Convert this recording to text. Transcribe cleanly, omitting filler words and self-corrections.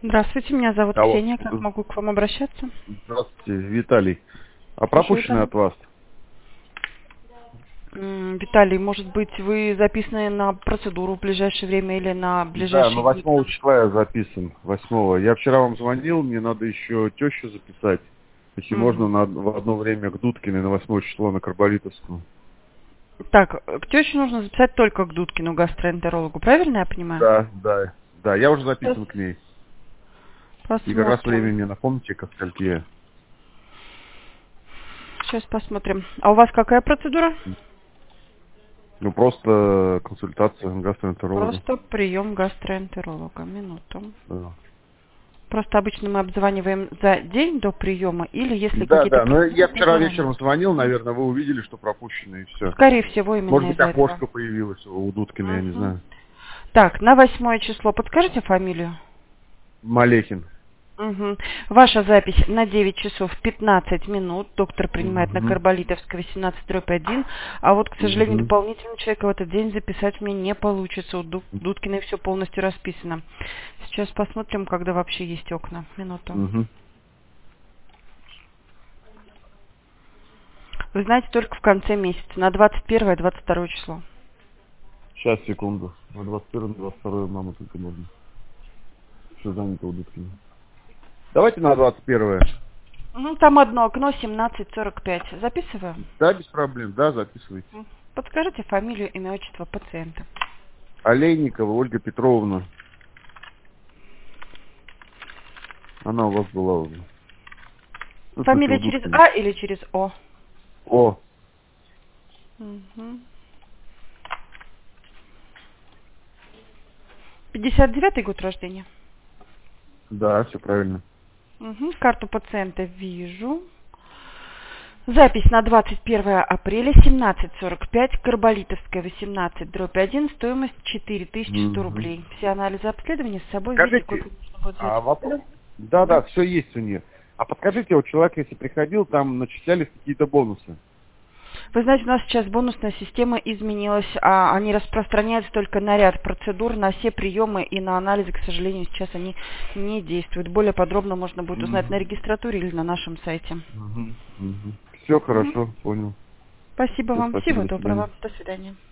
Здравствуйте, меня зовут Алло. Ксения. Как могу к вам обращаться? Здравствуйте, Виталий. А Слушаю пропущенный вас. от вас? Виталий, может быть, вы записаны на процедуру в ближайшее время или на Да, на ближайшие дни? 8 числа я записан. 8. Я вчера вам звонил, мне надо еще тещу записать. Если можно, Мгм. в одно время к Дудкиной на 8 число на Карболитовскую. Так, к теще нужно записать только к Дудкину, гастроэнтерологу, правильно я понимаю? Да, да. Да, я уже Сейчас записан к ней. И как раз время посмотрим. мне напомните, ко скольки я. Сейчас посмотрим. А у вас какая процедура? Ну, просто консультация гастроэнтеролога. Просто прием гастроэнтеролога. Минуту. Да. Просто обычно мы обзваниваем за день до приема или если Да, какие-то да, но процедуры, я то вчера заранее. вечером звонил, наверное, вы увидели, что пропущено, и все. Скорее всего, Может именно быть, из-за этого. окошко появилось у Дудкина, я не Мгм. знаю. Так, на 8 число. Подскажите фамилию? Малехин. Мгм. Ваша запись на 9 часов 15 минут. Доктор принимает на Угу. Карболитовской 18/1. А вот, к сожалению, Угу. дополнительно человека в этот день записать мне не получится. У Дудкиной все полностью расписано. Сейчас посмотрим, когда вообще есть окна. Минуту. Угу. Вы знаете, только в конце месяца, на 21-22 число. Сейчас, секунду. На 21 22 мама только можно. Все занято у Дудкина. Давайте на 21. Ну, там одно окно, 17:45. Записываю. Да, без проблем. Да, записывайте. Подскажите фамилию, имя, отчество пациента. Олейникова Ольга Петровна. Она у вас была уже. Ну, в смысле, Фамилия у через Дудкина. А или через О? О, Мгм. 59-й год рождения. да, все правильно. Мгм. Карту пациента вижу. Запись на 21 апреля, 17:45, Карболитовская, 18/1, стоимость 4100 Угу. рублей. Все анализы обследования с собой, видите, Скажите, копию нужно будет взять. а вопрос? Да, Да. да, все есть у нее. А подскажите, вот человек, если приходил, там начислялись какие-то бонусы. Вы знаете, у нас сейчас бонусная система изменилась, а они распространяются только на ряд процедур, на все приемы и на анализы, к сожалению, сейчас они не действуют. Более подробно можно будет узнать на Угу. регистратуре или на нашем сайте. Угу. Угу. Все Мгм. хорошо, понял. Спасибо Все, вам. спасибо, Всего до свидания. доброго. До свидания.